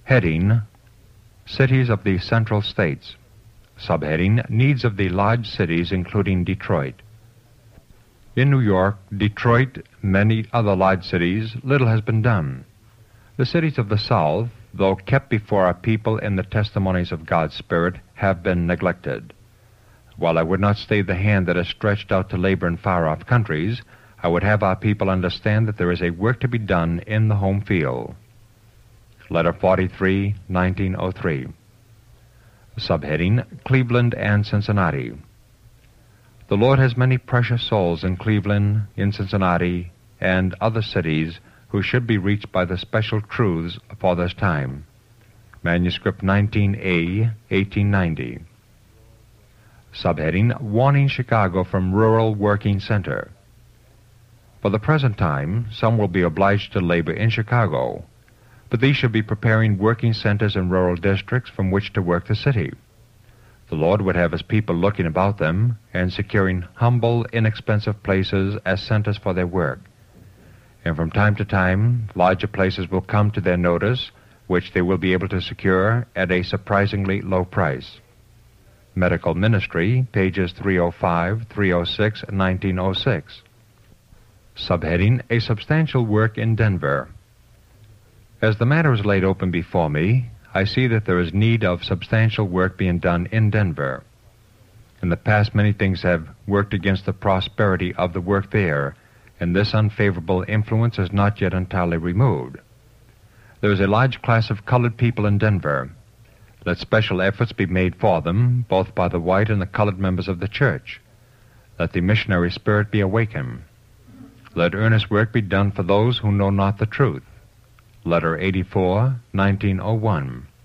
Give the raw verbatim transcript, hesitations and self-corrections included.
Heading: Cities of the Central States. Subheading: Needs of the large cities, including Detroit. In New York, Detroit, many other large cities, little has been done. The cities of the South, though kept before our people in the testimonies of God's Spirit, have been neglected. While I would not stay the hand that is stretched out to labor in far-off countries, I would have our people understand that there is a work to be done in the home field. Letter forty-three, nineteen oh three. Subheading: Cleveland and Cincinnati. The Lord has many precious souls in Cleveland, in Cincinnati, and other cities who should be reached by the special truths for this time. Manuscript nineteen A, eighteen ninety. Subheading: Warning Chicago from Rural Working Center. For the present time, some will be obliged to labor in Chicago, but these should be preparing working centers in rural districts from which to work the city. The Lord would have His people looking about them and securing humble, inexpensive places as centers for their work. And from time to time, larger places will come to their notice, which they will be able to secure at a surprisingly low price. Medical Ministry, pages three oh five, three oh six, and nineteen oh six. Subheading: A substantial work in Denver. As the matter is laid open before me, I see that there is need of substantial work being done in Denver. In the past, many things have worked against the prosperity of the work there, and this unfavorable influence is not yet entirely removed. There is a large class of colored people in Denver. Let special efforts be made for them, both by the white and the colored members of the church. Let the missionary spirit be awakened. Let earnest work be done for those who know not the truth. Letter eighty-four, nineteen oh one.